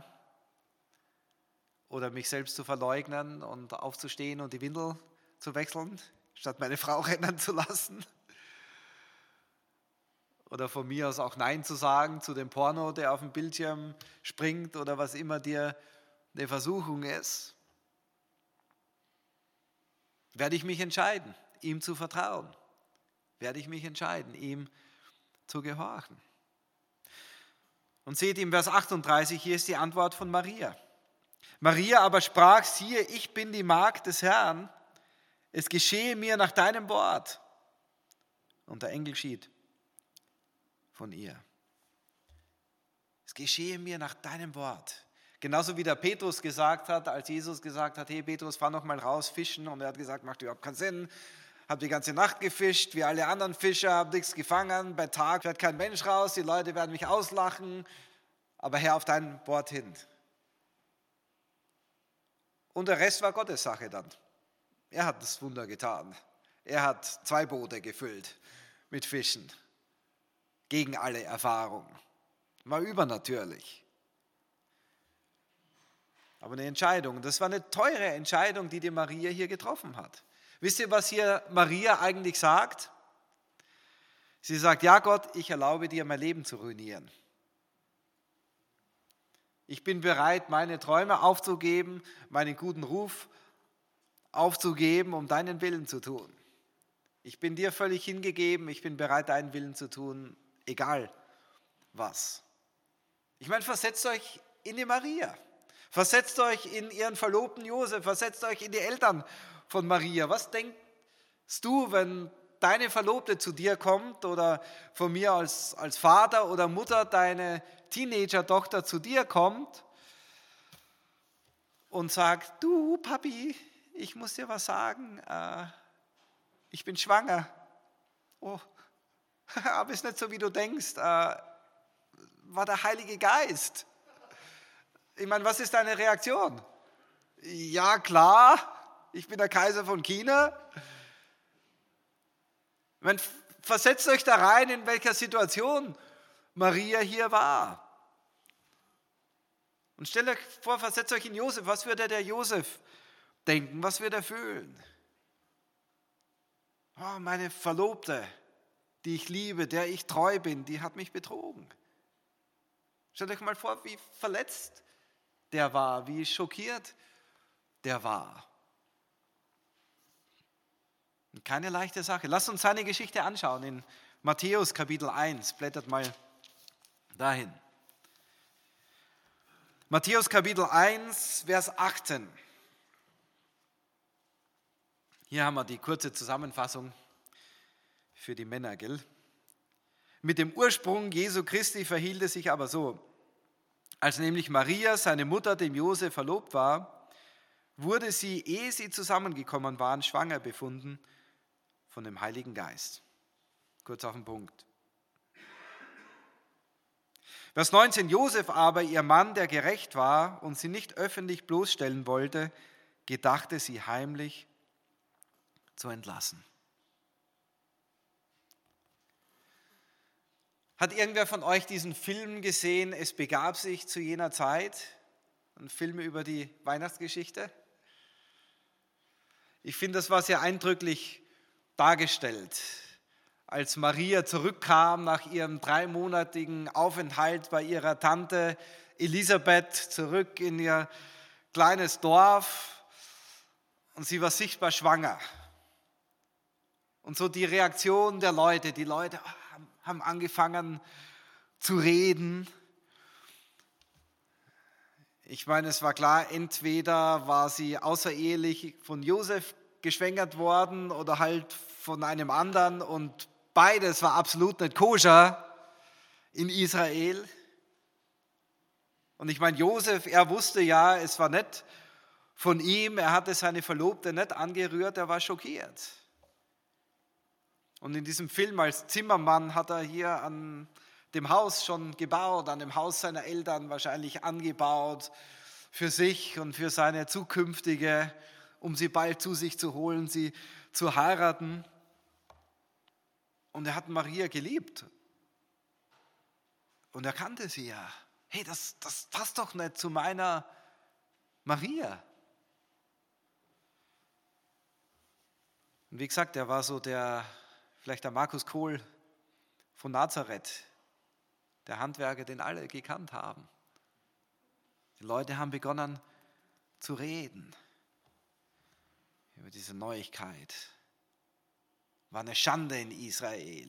Oder mich selbst zu verleugnen und aufzustehen und die Windel zu wechseln, statt meine Frau rennen zu lassen. Oder von mir aus auch Nein zu sagen zu dem Porno, der auf dem Bildschirm springt oder was immer dir eine Versuchung ist. Werde ich mich entscheiden, ihm zu vertrauen? Werde ich mich entscheiden, ihm zu gehorchen? Und seht im Vers achtunddreißig, hier ist die Antwort von Maria. Maria aber sprach, siehe, ich bin die Magd des Herrn, es geschehe mir nach deinem Wort. Und der Engel schied von ihr. Es geschehe mir nach deinem Wort. Genauso wie der Petrus gesagt hat, als Jesus gesagt hat, hey Petrus, fahr noch mal raus fischen. Und er hat gesagt, macht überhaupt keinen Sinn. Hab die ganze Nacht gefischt, wie alle anderen Fischer, hab nichts gefangen. Bei Tag fährt kein Mensch raus, die Leute werden mich auslachen. Aber Herr, auf dein Wort hin. Und der Rest war Gottes Sache dann. Er hat das Wunder getan. Er hat zwei Boote gefüllt mit Fischen. Gegen alle Erfahrung. War übernatürlich. Aber eine Entscheidung. Das war eine teure Entscheidung, die die Maria hier getroffen hat. Wisst ihr, was hier Maria eigentlich sagt? Sie sagt, ja Gott, ich erlaube dir, mein Leben zu ruinieren. Ich bin bereit, meine Träume aufzugeben, meinen guten Ruf aufzugeben, um deinen Willen zu tun. Ich bin dir völlig hingegeben, ich bin bereit, deinen Willen zu tun, egal was. Ich meine, versetzt euch in die Maria. Versetzt euch in ihren Verlobten Josef, versetzt euch in die Eltern von Maria. Was denkst du, wenn deine Verlobte zu dir kommt oder von mir als, als Vater oder Mutter deine Teenager-Tochter zu dir kommt und sagt, du Papi, ich muss dir was sagen, äh, ich bin schwanger. Oh, aber ist nicht so, wie du denkst, äh, war der Heilige Geist. Ich meine, was ist deine Reaktion? Ja, klar, ich bin der Kaiser von China. Ich meine, versetzt euch da rein, in welcher Situation Maria hier war. Und stellt euch vor, versetzt euch in Josef. Was würde der Josef denken? Was würde er fühlen? Oh, meine Verlobte, die ich liebe, der ich treu bin, die hat mich betrogen. Stellt euch mal vor, wie verletzt der war, wie schockiert der war. Keine leichte Sache. Lasst uns seine Geschichte anschauen in Matthäus Kapitel eins. Blättert mal dahin. Matthäus Kapitel eins, Vers achtzehn. Hier haben wir die kurze Zusammenfassung für die Männer, gell? Mit dem Ursprung Jesu Christi verhielt es sich aber so. Als nämlich Maria, seine Mutter, dem Josef verlobt war, wurde sie, ehe sie zusammengekommen waren, schwanger befunden von dem Heiligen Geist. Kurz auf den Punkt. Vers neunzehn, Josef aber, ihr Mann, der gerecht war und sie nicht öffentlich bloßstellen wollte, gedachte sie heimlich zu entlassen. Hat irgendwer von euch diesen Film gesehen, Es begab sich zu jener Zeit? Ein Film über die Weihnachtsgeschichte? Ich finde, das war sehr eindrücklich dargestellt. Als Maria zurückkam nach ihrem dreimonatigen Aufenthalt bei ihrer Tante Elisabeth zurück in ihr kleines Dorf und sie war sichtbar schwanger. Und so die Reaktion der Leute, die Leute haben angefangen zu reden. Ich meine, es war klar, entweder war sie außerehelich von Josef geschwängert worden oder halt von einem anderen und beides war absolut nicht koscher in Israel. Und ich meine, Josef, er wusste ja, es war nicht von ihm, er hatte seine Verlobte nicht angerührt, er war schockiert. Und in diesem Film als Zimmermann hat er hier an dem Haus schon gebaut, an dem Haus seiner Eltern wahrscheinlich angebaut, für sich und für seine zukünftige, um sie bald zu sich zu holen, sie zu heiraten. Und er hat Maria geliebt. Und er kannte sie ja. Hey, das, das passt doch nicht zu meiner Maria. Und wie gesagt, er war so der, vielleicht der Markus Kohl von Nazareth, der Handwerker, den alle gekannt haben. Die Leute haben begonnen zu reden über diese Neuigkeit. War eine Schande in Israel.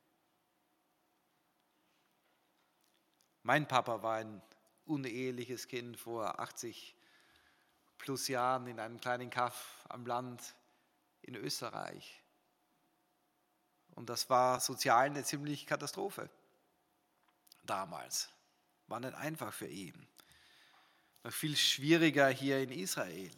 Mein Papa war ein uneheliches Kind vor achtzig plus Jahren in einem kleinen Kaff am Land in Österreich. Und das war sozial eine ziemliche Katastrophe damals. War nicht einfach für ihn. Noch viel schwieriger hier in Israel.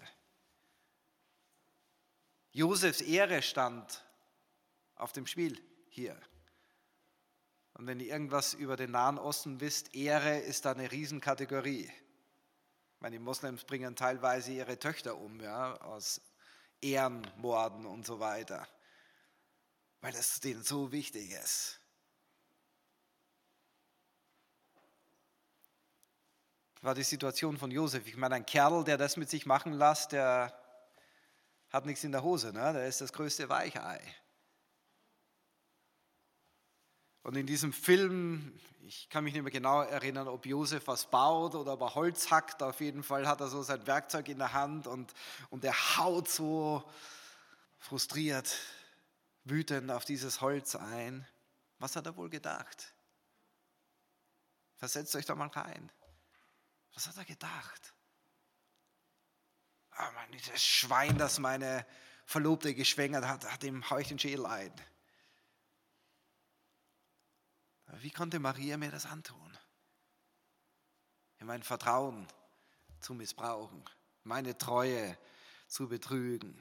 Josefs Ehre stand auf dem Spiel hier. Und wenn ihr irgendwas über den Nahen Osten wisst, Ehre ist da eine Riesenkategorie. Ich meine, die Moslems bringen teilweise ihre Töchter um, ja, aus Ehrenmorden und so weiter, weil das denen so wichtig ist. Das war die Situation von Josef. Ich meine, ein Kerl, der das mit sich machen lässt, der hat nichts in der Hose, ne? Der ist das größte Weichei. Und in diesem Film, ich kann mich nicht mehr genau erinnern, ob Josef was baut oder ob er Holz hackt. Auf jeden Fall hat er so sein Werkzeug in der Hand und, und er haut so frustriert, wütend auf dieses Holz ein. Was hat er wohl gedacht? Versetzt euch doch mal rein. Was hat er gedacht? Ah, Mann, dieses Schwein, das meine Verlobte geschwängert hat, hat ihm hau ich den Schädel ein. Wie konnte Maria mir das antun? Mein Vertrauen zu missbrauchen, meine Treue zu betrügen.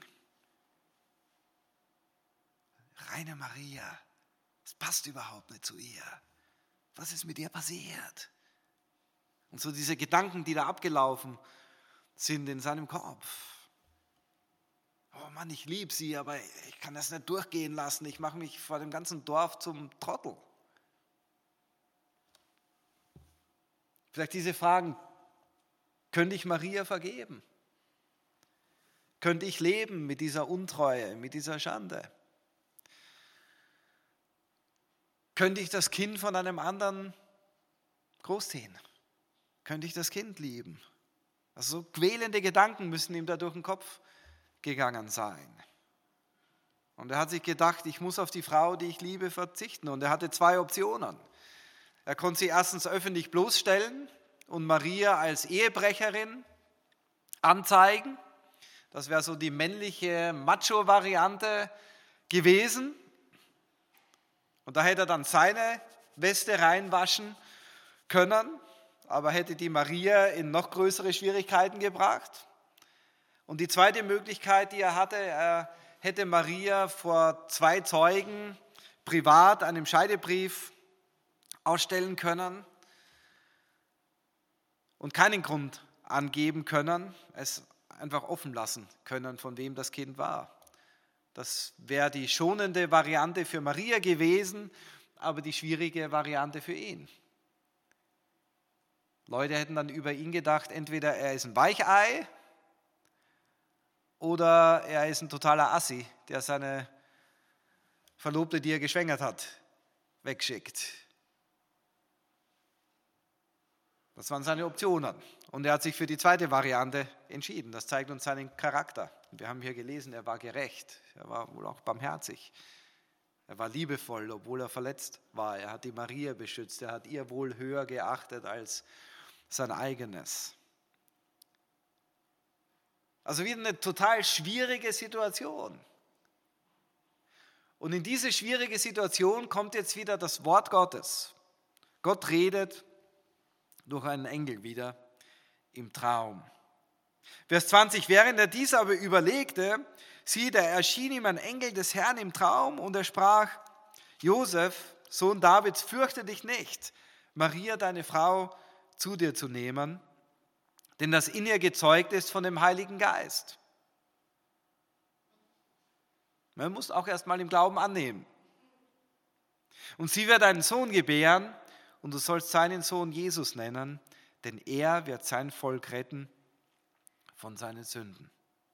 Reine Maria, das passt überhaupt nicht zu ihr. Was ist mit ihr passiert? Und so diese Gedanken, die da abgelaufen sind in seinem Kopf. Oh Mann, ich liebe sie, aber ich kann das nicht durchgehen lassen. Ich mache mich vor dem ganzen Dorf zum Trottel. Vielleicht diese Fragen, könnte ich Maria vergeben? Könnte ich leben mit dieser Untreue, mit dieser Schande? Könnte ich das Kind von einem anderen großziehen? Könnte ich das Kind lieben? Also so quälende Gedanken müssen ihm da durch den Kopf gegangen sein. Und er hat sich gedacht, ich muss auf die Frau, die ich liebe, verzichten. Und er hatte zwei Optionen. Er konnte sie erstens öffentlich bloßstellen und Maria als Ehebrecherin anzeigen. Das wäre so die männliche Macho-Variante gewesen. Und da hätte er dann seine Weste reinwaschen können, aber hätte die Maria in noch größere Schwierigkeiten gebracht. Und die zweite Möglichkeit, die er hatte, er hätte Maria vor zwei Zeugen privat einen Scheidebrief ausstellen können und keinen Grund angeben können, es einfach offen lassen können, von wem das Kind war. Das wäre die schonende Variante für Maria gewesen, aber die schwierige Variante für ihn. Leute hätten dann über ihn gedacht, entweder er ist ein Weichei oder er ist ein totaler Assi, der seine Verlobte, die er geschwängert hat, wegschickt. Das waren seine Optionen. Und er hat sich für die zweite Variante entschieden. Das zeigt uns seinen Charakter. Wir haben hier gelesen, er war gerecht. Er war wohl auch barmherzig. Er war liebevoll, obwohl er verletzt war. Er hat die Maria beschützt. Er hat ihr Wohl höher geachtet als sein eigenes. Also wieder eine total schwierige Situation. Und in diese schwierige Situation kommt jetzt wieder das Wort Gottes. Gott redet durch einen Engel wieder im Traum. Vers zwanzig, während er dies aber überlegte, siehe, da erschien ihm ein Engel des Herrn im Traum und er sprach, Josef, Sohn Davids, fürchte dich nicht, Maria, deine Frau, zu dir zu nehmen, denn das in ihr gezeugt ist von dem Heiligen Geist. Man muss auch erst mal im Glauben annehmen. Und sie wird einen Sohn gebären und du sollst seinen Sohn Jesus nennen, denn er wird sein Volk retten von seinen Sünden.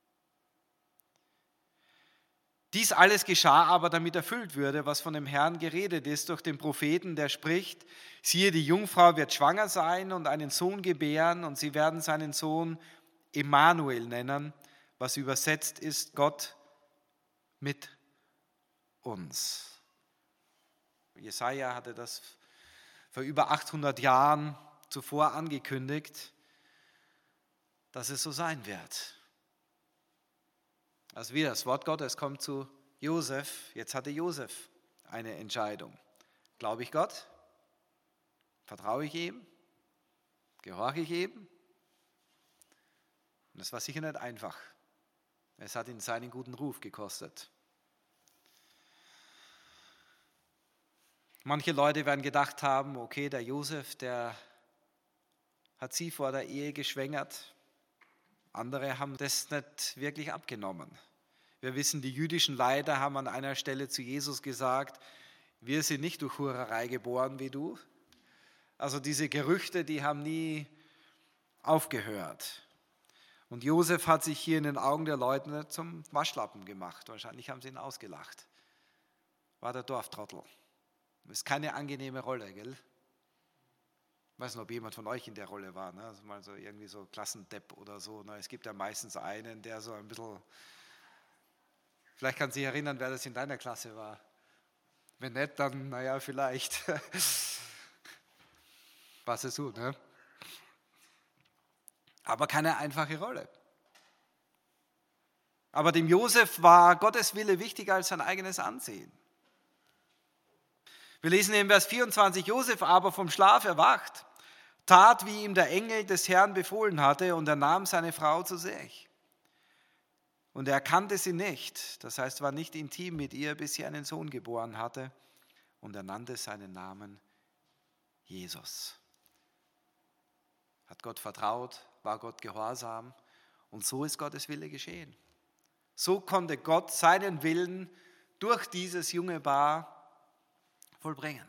Dies alles geschah aber, damit erfüllt würde, was von dem Herrn geredet ist durch den Propheten, der spricht, siehe, die Jungfrau wird schwanger sein und einen Sohn gebären und sie werden seinen Sohn Emmanuel nennen, was übersetzt ist, Gott mit uns. Jesaja hatte das vor über achthundert Jahren zuvor angekündigt, dass es so sein wird. Also wieder, das Wort Gottes kommt zu Josef. Jetzt hatte Josef eine Entscheidung. Glaube ich Gott? Vertraue ich ihm? Gehorche ich ihm? Und das war sicher nicht einfach. Es hat ihn seinen guten Ruf gekostet. Manche Leute werden gedacht haben, okay, der Josef, der hat sie vor der Ehe geschwängert. Andere haben das nicht wirklich abgenommen. Wir wissen, die jüdischen Leiter haben an einer Stelle zu Jesus gesagt, wir sind nicht durch Hurerei geboren wie du. Also diese Gerüchte, die haben nie aufgehört. Und Josef hat sich hier in den Augen der Leute zum Waschlappen gemacht. Wahrscheinlich haben sie ihn ausgelacht. War der Dorftrottel. Das ist keine angenehme Rolle, gell? Ich weiß nicht, ob jemand von euch in der Rolle war, ne? Also mal so irgendwie so Klassendepp oder so. Ne? Es gibt ja meistens einen, der so ein bisschen, vielleicht kannst du dich erinnern, wer das in deiner Klasse war. Wenn nicht, dann naja, vielleicht. Was es so, ne? Aber keine einfache Rolle. Aber dem Josef war Gottes Wille wichtiger als sein eigenes Ansehen. Wir lesen in Vers vierundzwanzig, Josef aber vom Schlaf erwacht, tat, wie ihm der Engel des Herrn befohlen hatte, und er nahm seine Frau zu sich. Und er erkannte sie nicht, das heißt, war nicht intim mit ihr, bis sie einen Sohn geboren hatte, und er nannte seinen Namen Jesus. Hat Gott vertraut, war Gott gehorsam, und so ist Gottes Wille geschehen. So konnte Gott seinen Willen durch dieses junge Paar vollbringen.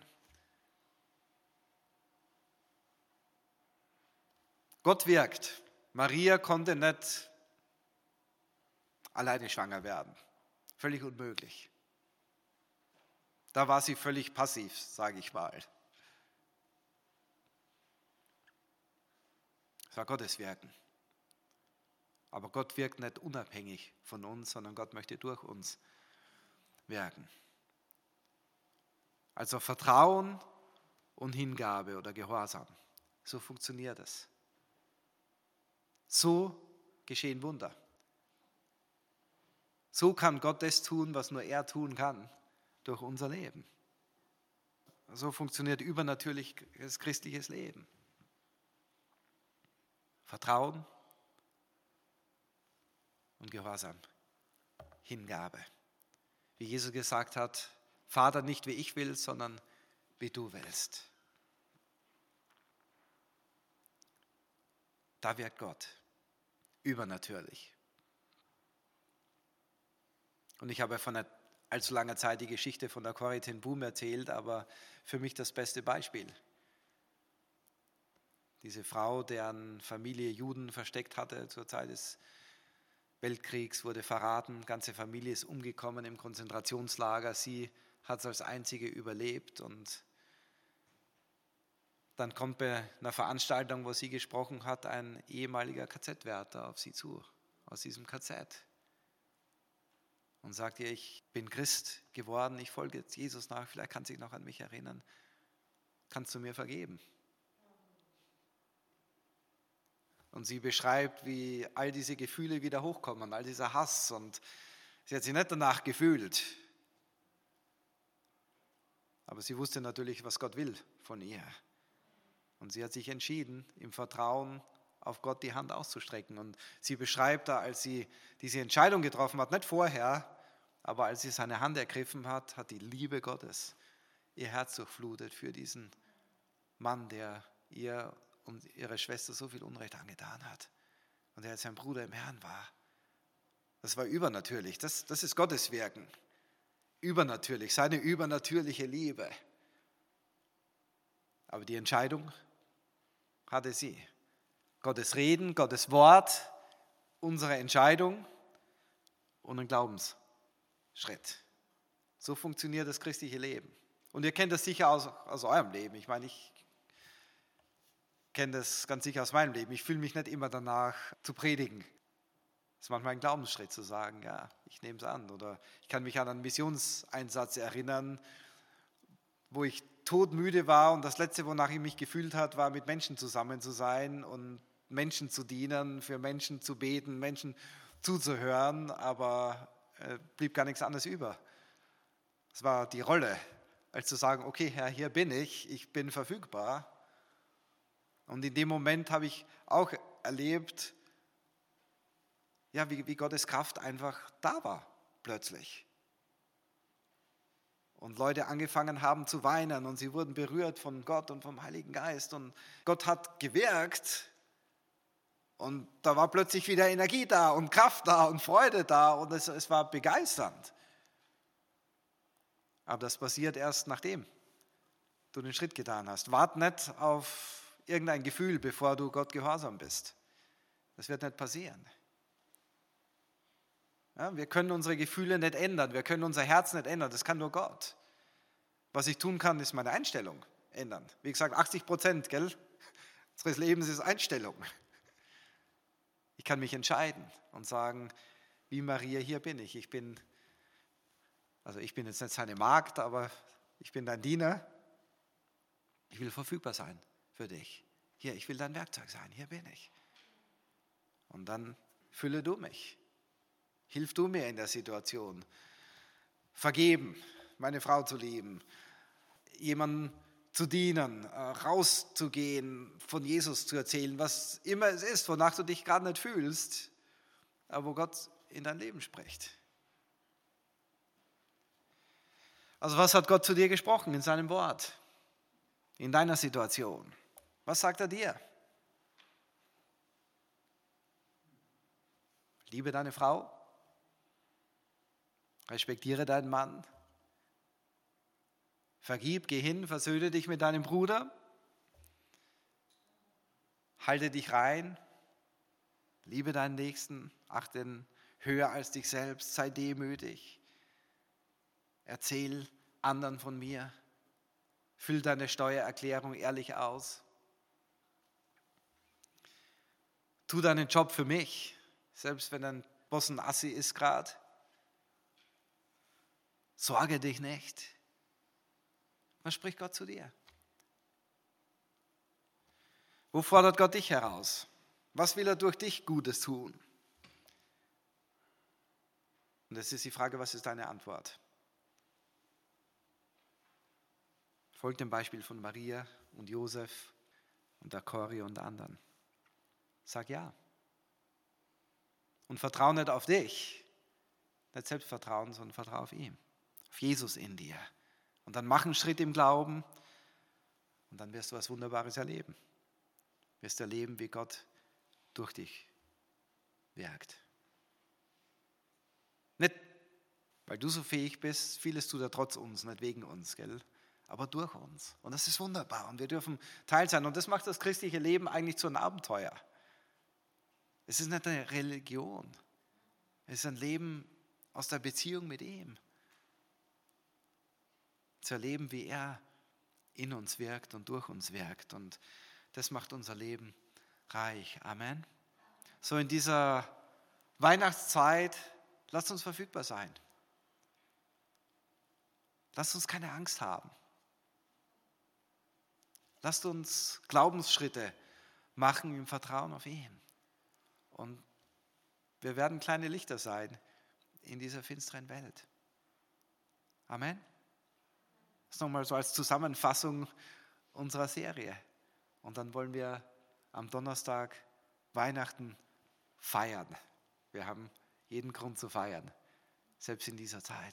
Gott wirkt. Maria konnte nicht alleine schwanger werden. Völlig unmöglich. Da war sie völlig passiv, sage ich mal. Es war Gottes Wirken. Aber Gott wirkt nicht unabhängig von uns, sondern Gott möchte durch uns wirken. Also Vertrauen und Hingabe oder Gehorsam. So funktioniert es. So geschehen Wunder. So kann Gott das tun, was nur er tun kann, durch unser Leben. So funktioniert übernatürliches christliches Leben. Vertrauen und Gehorsam. Hingabe. Wie Jesus gesagt hat, Vater, nicht wie ich will, sondern wie du willst. Da wirkt Gott übernatürlich. Und ich habe von einer allzu langer Zeit die Geschichte von der Corrie ten Boom erzählt, aber für mich das beste Beispiel. Diese Frau, deren Familie Juden versteckt hatte zur Zeit des Weltkriegs, wurde verraten, ganze Familie ist umgekommen im Konzentrationslager, sie hat es als einzige überlebt und dann kommt bei einer Veranstaltung, wo sie gesprochen hat, ein ehemaliger K Z-Wärter auf sie zu, aus diesem K Z. Und sagt ihr, ich bin Christ geworden, ich folge jetzt Jesus nach, vielleicht kannst du dich noch an mich erinnern. Kannst du mir vergeben? Und sie beschreibt, wie all diese Gefühle wieder hochkommen, all dieser Hass. Und sie hat sich nicht danach gefühlt. Aber sie wusste natürlich, was Gott will von ihr. Und sie hat sich entschieden, im Vertrauen auf Gott die Hand auszustrecken. Und sie beschreibt da, als sie diese Entscheidung getroffen hat, nicht vorher, aber als sie seine Hand ergriffen hat, hat die Liebe Gottes ihr Herz durchflutet für diesen Mann, der ihr und ihre Schwester so viel Unrecht angetan hat und der als sein Bruder im Herrn war. Das war übernatürlich, das, das ist Gottes Wirken. Übernatürlich, seine übernatürliche Liebe. Aber die Entscheidung hatte sie. Gottes Reden, Gottes Wort, unsere Entscheidung und ein Glaubensschritt. So funktioniert das christliche Leben. Und ihr kennt das sicher aus, aus eurem Leben. Ich meine, ich kenne das ganz sicher aus meinem Leben. Ich fühle mich nicht immer danach zu predigen. Das ist manchmal ein Glaubensschritt zu sagen, ja, ich nehme es an. Oder ich kann mich an einen Missionseinsatz erinnern, wo ich todmüde war und das Letzte, wonach ich mich gefühlt habe, war mit Menschen zusammen zu sein und Menschen zu dienen, für Menschen zu beten, Menschen zuzuhören, aber äh, blieb gar nichts anderes über. Es war die Rolle, als zu sagen, okay Herr, hier bin ich, ich bin verfügbar. Und in dem Moment habe ich auch erlebt, ja, wie, wie Gottes Kraft einfach da war, plötzlich. Und Leute angefangen haben zu weinen und sie wurden berührt von Gott und vom Heiligen Geist. Und Gott hat gewirkt und da war plötzlich wieder Energie da und Kraft da und Freude da und es, es war begeisternd. Aber das passiert erst, nachdem du den Schritt getan hast. Wart nicht auf irgendein Gefühl, bevor du Gott gehorsam bist. Das wird nicht passieren. Ja, wir können unsere Gefühle nicht ändern, wir können unser Herz nicht ändern, das kann nur Gott. Was ich tun kann, ist meine Einstellung ändern. Wie gesagt, achtzig Prozent gell, unseres Lebens ist Einstellung. Ich kann mich entscheiden und sagen, wie Maria, hier bin ich. Ich bin, also ich bin jetzt nicht seine Magd, aber ich bin dein Diener. Ich will verfügbar sein für dich. Hier, ich will dein Werkzeug sein, hier bin ich. Und dann fülle du mich. Hilf du mir in der Situation. Vergeben, meine Frau zu lieben, jemandem zu dienen, rauszugehen, von Jesus zu erzählen, was immer es ist, wonach du dich gerade nicht fühlst, aber wo Gott in dein Leben spricht. Also was hat Gott zu dir gesprochen in seinem Wort, in deiner Situation? Was sagt er dir? Liebe deine Frau. Respektiere deinen Mann. Vergib, geh hin, versöhne dich mit deinem Bruder. Halte dich rein. Liebe deinen Nächsten. Achte ihn höher als dich selbst. Sei demütig. Erzähl anderen von mir. Füll deine Steuererklärung ehrlich aus. Tu deinen Job für mich, selbst wenn dein Boss ein Assi ist gerade. Sorge dich nicht. Was spricht Gott zu dir? Wo fordert Gott dich heraus? Was will er durch dich Gutes tun? Und das ist die Frage, was ist deine Antwort? Folgt dem Beispiel von Maria und Josef und der Corrie und anderen. Sag ja. Und vertrau nicht auf dich, nicht Selbstvertrauen, sondern vertrau auf ihn, auf Jesus in dir. Und dann mach einen Schritt im Glauben und dann wirst du was Wunderbares erleben. Wirst erleben, wie Gott durch dich wirkt. Nicht Weil du so fähig bist, vieles tut er trotz uns, nicht wegen uns, gell? Aber durch uns. Und das ist wunderbar und wir dürfen Teil sein. Und das macht das christliche Leben eigentlich zu einem Abenteuer. Es ist nicht eine Religion. Es ist ein Leben aus der Beziehung mit ihm. Zu erleben, wie er in uns wirkt und durch uns wirkt. Und das macht unser Leben reich. Amen. So in dieser Weihnachtszeit, lasst uns verfügbar sein. Lasst uns keine Angst haben. Lasst uns Glaubensschritte machen im Vertrauen auf ihn. Und wir werden kleine Lichter sein in dieser finsteren Welt. Amen. Das ist nochmal so als Zusammenfassung unserer Serie. Und dann wollen wir am Donnerstag Weihnachten feiern. Wir haben jeden Grund zu feiern, selbst in dieser Zeit.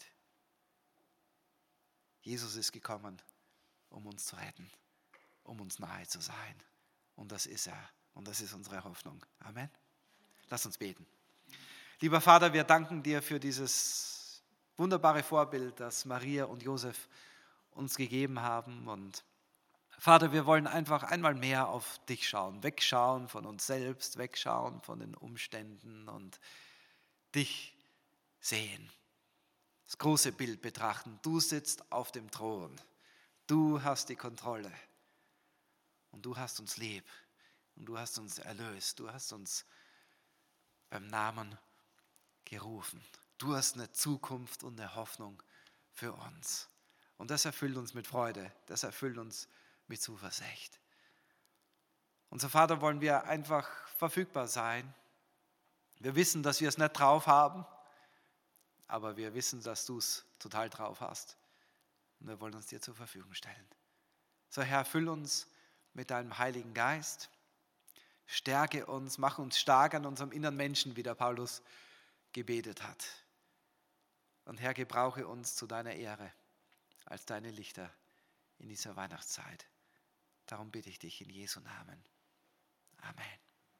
Jesus ist gekommen, um uns zu retten, um uns nahe zu sein. Und das ist er. Und das ist unsere Hoffnung. Amen. Lass uns beten. Lieber Vater, wir danken dir für dieses wunderbare Vorbild, das Maria und Josef uns gegeben haben. Und Vater, wir wollen einfach einmal mehr auf dich schauen, wegschauen von uns selbst, wegschauen von den Umständen und dich sehen. Das große Bild betrachten. Du sitzt auf dem Thron. Du hast die Kontrolle. Und du hast uns lieb. Und du hast uns erlöst. Du hast uns beim Namen gerufen. Du hast eine Zukunft und eine Hoffnung für uns. Und das erfüllt uns mit Freude. Das erfüllt uns mit Zuversicht. Unser Vater, wollen wir einfach verfügbar sein. Wir wissen, dass wir es nicht drauf haben, aber wir wissen, dass du es total drauf hast. Und wir wollen uns dir zur Verfügung stellen. So Herr, erfüll uns mit deinem Heiligen Geist. Stärke uns, mach uns stark an unserem inneren Menschen, wie der Paulus gebetet hat. Und Herr, gebrauche uns zu deiner Ehre als deine Lichter in dieser Weihnachtszeit. Darum bitte ich dich in Jesu Namen. Amen.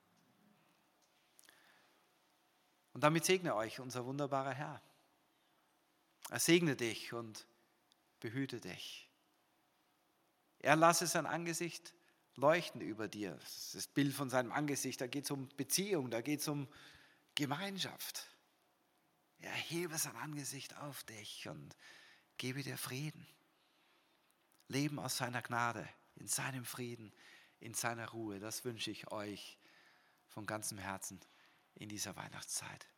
Und damit segne euch unser wunderbarer Herr. Er segne dich und behüte dich. Er lasse sein Angesicht leuchten über dir. Das ist das Bild von seinem Angesicht. Da geht es um Beziehung, da geht es um Gemeinschaft. Er hebe sein Angesicht auf dich und gebe dir Frieden. Leben aus seiner Gnade, in seinem Frieden, in seiner Ruhe. Das wünsche ich euch von ganzem Herzen in dieser Weihnachtszeit.